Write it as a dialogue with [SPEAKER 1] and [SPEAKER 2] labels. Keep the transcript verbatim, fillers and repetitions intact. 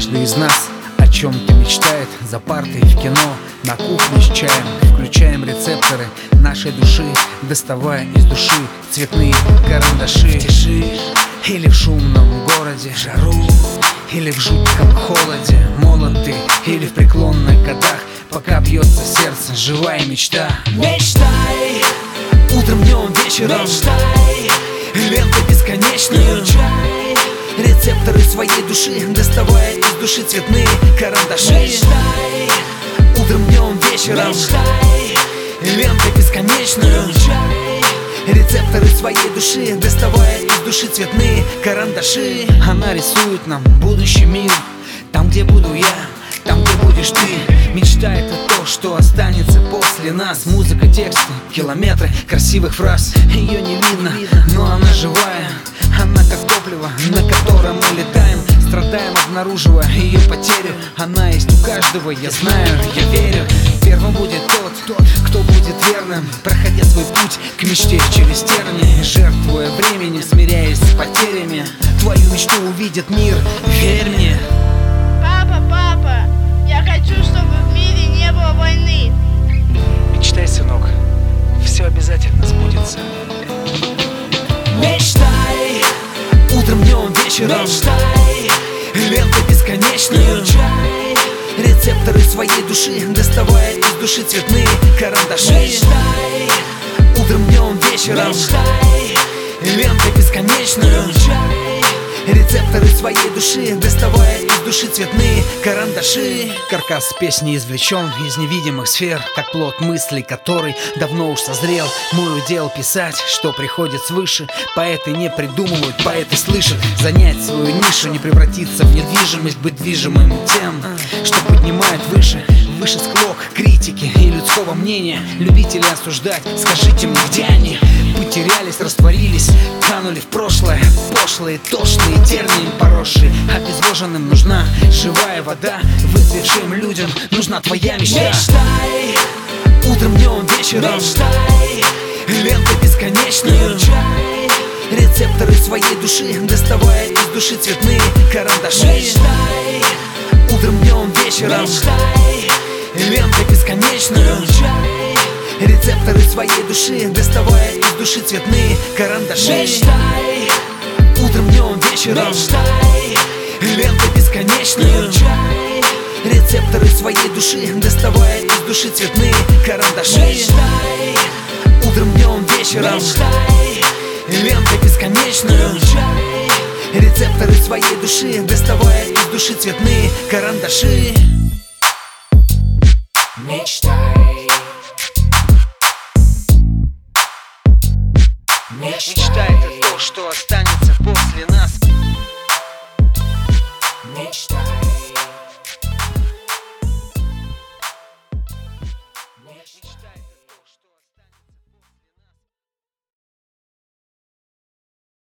[SPEAKER 1] Каждый из нас о чем-то мечтает. За партой, в кино, на кухне с чаем. Включаем рецепторы нашей души, доставая из души цветные карандаши. В тиши или в шумном городе, в жару или в жутком холоде, молод ты или в преклонных годах, пока бьется сердце живая мечта.
[SPEAKER 2] Мечтай,
[SPEAKER 1] утром, днем, вечером,
[SPEAKER 2] мечтай,
[SPEAKER 1] лентой бесконечной.
[SPEAKER 2] включай
[SPEAKER 1] Рецепторы своей души, доставая из души цветные карандаши.
[SPEAKER 2] Мечтай,
[SPEAKER 1] Утром, днем, вечером,
[SPEAKER 2] мечтай,
[SPEAKER 1] лентой бесконечную.
[SPEAKER 2] включай
[SPEAKER 1] Рецепторы своей души, доставая из души цветные карандаши. Она рисует нам будущий мир. Там, где буду я, там, где будешь ты. Мечта — это то, что останется после нас. Музыка, тексты, километры красивых фраз. Ее не видно, но она живая. Она как топливо, на котором мы летаем. Страдаем, обнаруживая ее потерю. Она есть у каждого, я знаю, я верю. Первым будет тот, кто будет верным, проходя свой путь к мечте через тернии, жертвуя временем, смиряясь с потерями. Твою мечту увидит мир, верь мне.
[SPEAKER 3] Папа, папа, я хочу, чтобы в мире не было войны.
[SPEAKER 4] Мечтай, сынок, все обязательно сбудется.
[SPEAKER 2] Мечтай,
[SPEAKER 1] Утром, днем, вечером,
[SPEAKER 2] мечтай,
[SPEAKER 1] лентой бесконечную.
[SPEAKER 2] включай
[SPEAKER 1] Рецепторы своей души, доставая из души цветные карандаши.
[SPEAKER 2] Мечтай,
[SPEAKER 1] Утром, днем, вечером,
[SPEAKER 2] мечтай,
[SPEAKER 1] лентой бесконечную.
[SPEAKER 2] включай
[SPEAKER 1] Рецепторы своей души, доставая из души цветные карандаши. Каркас песни извлечен из невидимых сфер, как плод мыслей, который давно уж созрел. Мой удел писать, что приходит свыше. Поэты не придумывают, поэты слышат. Занять свою нишу, не превратиться в недвижимость, быть движимым тем, что поднимает выше. Выше склок, критики и людского мнения. Любители осуждать, скажите мне, где они? Потерялись, растворились, канули в прошлое. Пошлые, тошные тернии поросшие. Обезвоженным нужна живая вода. Выцветшим людям нужна твоя мечта.
[SPEAKER 2] Мечтай,
[SPEAKER 1] Утром, днем, вечером,
[SPEAKER 2] мечтай,
[SPEAKER 1] лентой бесконечную.
[SPEAKER 2] включай
[SPEAKER 1] Рецепторы своей души, доставая из души цветные карандаши.
[SPEAKER 2] Мечтай,
[SPEAKER 1] Утром, днем, вечером,
[SPEAKER 2] мечтай,
[SPEAKER 1] лентой бесконечную.
[SPEAKER 2] включай
[SPEAKER 1] Рецепторы своей души, доставая из души цветные карандаши.
[SPEAKER 2] Мечтай,
[SPEAKER 1] Утром, днем, вечером,
[SPEAKER 2] мечтай,
[SPEAKER 1] лентой бесконечную.
[SPEAKER 2] включай
[SPEAKER 1] Рецепторы своей души, доставая из души цветные карандаши.
[SPEAKER 2] Мечтай,
[SPEAKER 1] Утром, днем, вечером,
[SPEAKER 2] мечтай,
[SPEAKER 1] лентой бесконечную.
[SPEAKER 2] включай
[SPEAKER 1] Рецепторы своей души, доставая из души цветные карандаши.
[SPEAKER 2] Мечтай,
[SPEAKER 1] Мечта — это то, что останется после нас.
[SPEAKER 2] мечтай.